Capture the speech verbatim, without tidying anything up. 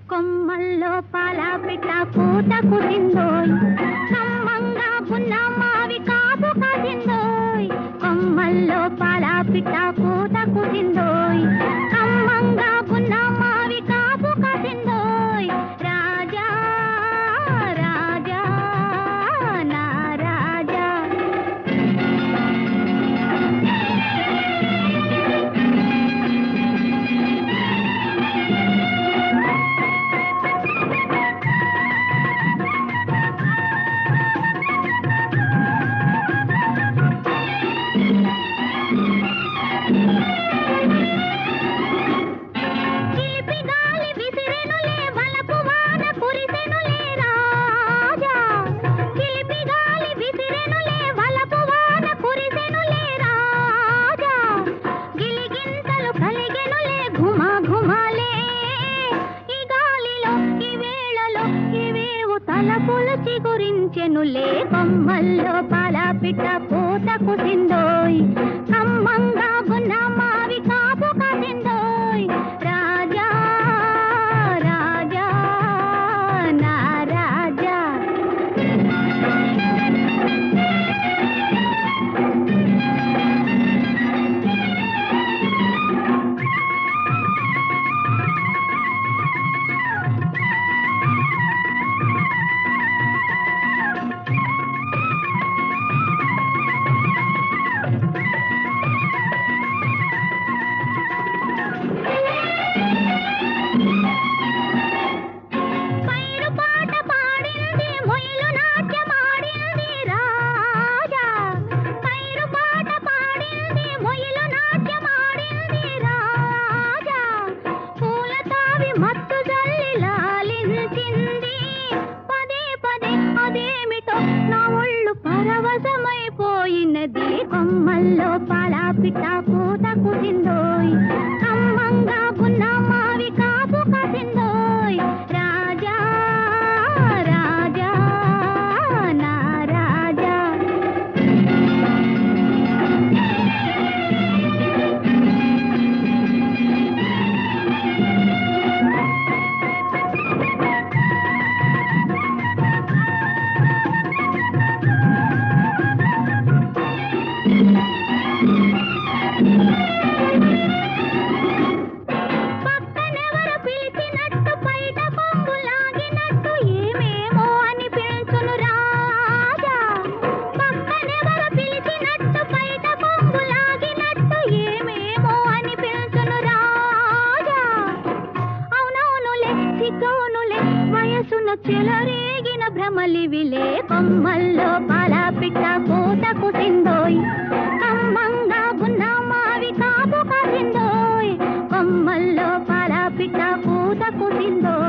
కొమ్మల్లో పాల పిట్ట పూత కుసిందోయ్ కమ్మంగా పున్న మావి కాపు కాసిందోయ్ కొమ్మల్లో పాల పిట్ట పూత కుసిందోయ్ కమ్మంగా పున్న మావి కాపు కాసిందోయ్ రాజా రాజా నా రాజా తలపులచి గురించెనులే కొమ్మల్లో పాల పిట్ట పూత కుసిందోయ్ కమ్మంగా గున్న మావి కాపు కాసిందోయ్ రాజా రాజా నా రాజా పరవశమైపోయినది కొమ్మల్లో పాల పిట్ట పూత కుసిందోయ్ కమ్మంగా పున్న మావి కాపు కాసిందోయ్ రాజా రాజా నా రాజా పక్కనెవరు పిలిచినట్టు బయట కొంగు లాగినట్టు ఏమేమో అనిపించును రాజా పక్కనెవరు పిలిచినట్టు బయట కొంగు లాగినట్టు ఏమేమో అనిపించును రాజా అవునవునులే సిగ్గవునులే వయసున చెలరేగిన భ్రమలివిలే కొమ్మల్లో పాల పిట్ట పూత కుసిందోయ్ కమ్మంగా గున్న మావి కాపు కాసిందోయ్ కొమ్మల్లో పాల పిట్ట పూత కుసిందోయ్